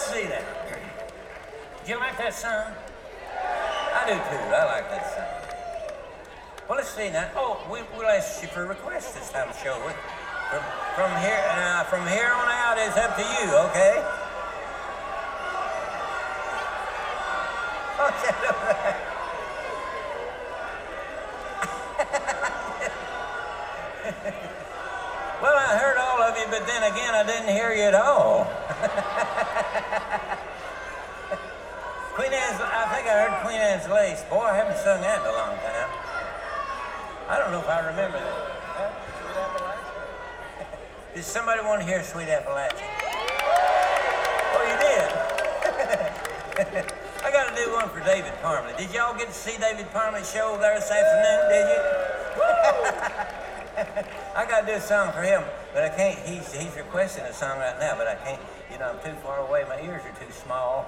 let's see that. Do you like that song? I do too. I like that song. Well, let's see now. Oh, we'll ask you for a request this time, shall we? From here on out, it's up to you. Okay? Well, I heard all of you, but then again, I didn't hear you at all. Queen Anne's, I think I heard Queen Anne's Lace. Boy, I haven't sung that in a long time. I don't know if I remember that. Sweet Appalachia? Did somebody want to hear Sweet Appalachia? Oh, you did? I got to do one for David Parmley. Did y'all get to see David Parmley's show there this afternoon, did you? I got to do a song for him, but I can't. He's requesting a song right now, but I can't. You know, I'm too far away. My ears are too small.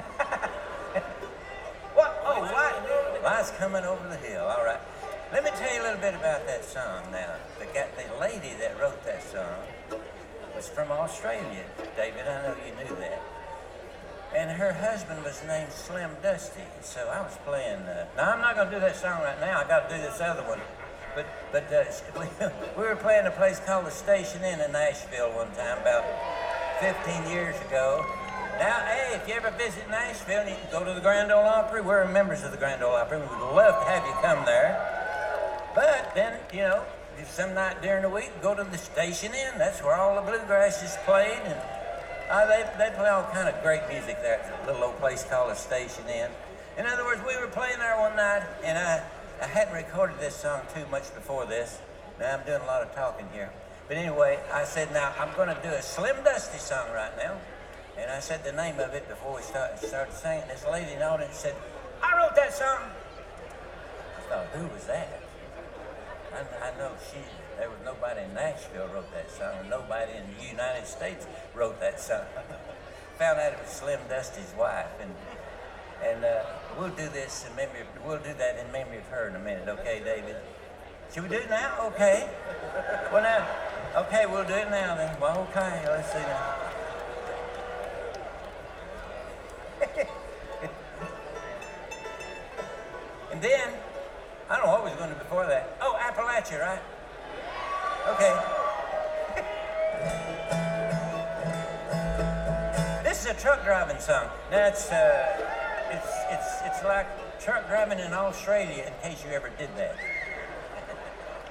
What? Oh, Light's coming over the hill. All right. Let me tell you a little bit about that song now. The lady that wrote that song was from Australia. David, I know you knew that. And her husband was named Slim Dusty. So I was playing. Now I'm not going to do that song right now. I got to do this other one. But we were playing a place called the Station Inn in Nashville one time about 15 years ago. Now, hey, if you ever visit Nashville and you can go to the Grand Ole Opry, we're members of the Grand Ole Opry. We would love to have you come there. But then, you know, some night during the week, go to the Station Inn. That's where all the bluegrass is played. And they play all kind of great music there at a little old place called the Station Inn. In other words, we were playing there one night, and I hadn't recorded this song too much before this. Now I'm doing a lot of talking here. But anyway, I said, now I'm going to do a Slim Dusty song right now. And I said the name of it before we started singing. This lady in the audience said, I wrote that song. I thought, who was that? I know there was nobody in Nashville wrote that song, and nobody in the United States wrote that song. Found out it was Slim Dusty's wife. And we'll do this in memory. We'll do that in memory of her in a minute, okay, David? Should we do it now? Okay. Well, now, okay, we'll do it now then. Well, okay, let's see now. And then, I don't know what was going to do before that. Oh, Appalachia, right? Okay. This is a truck driving song. Now it's like truck driving in Australia, in case you ever did that.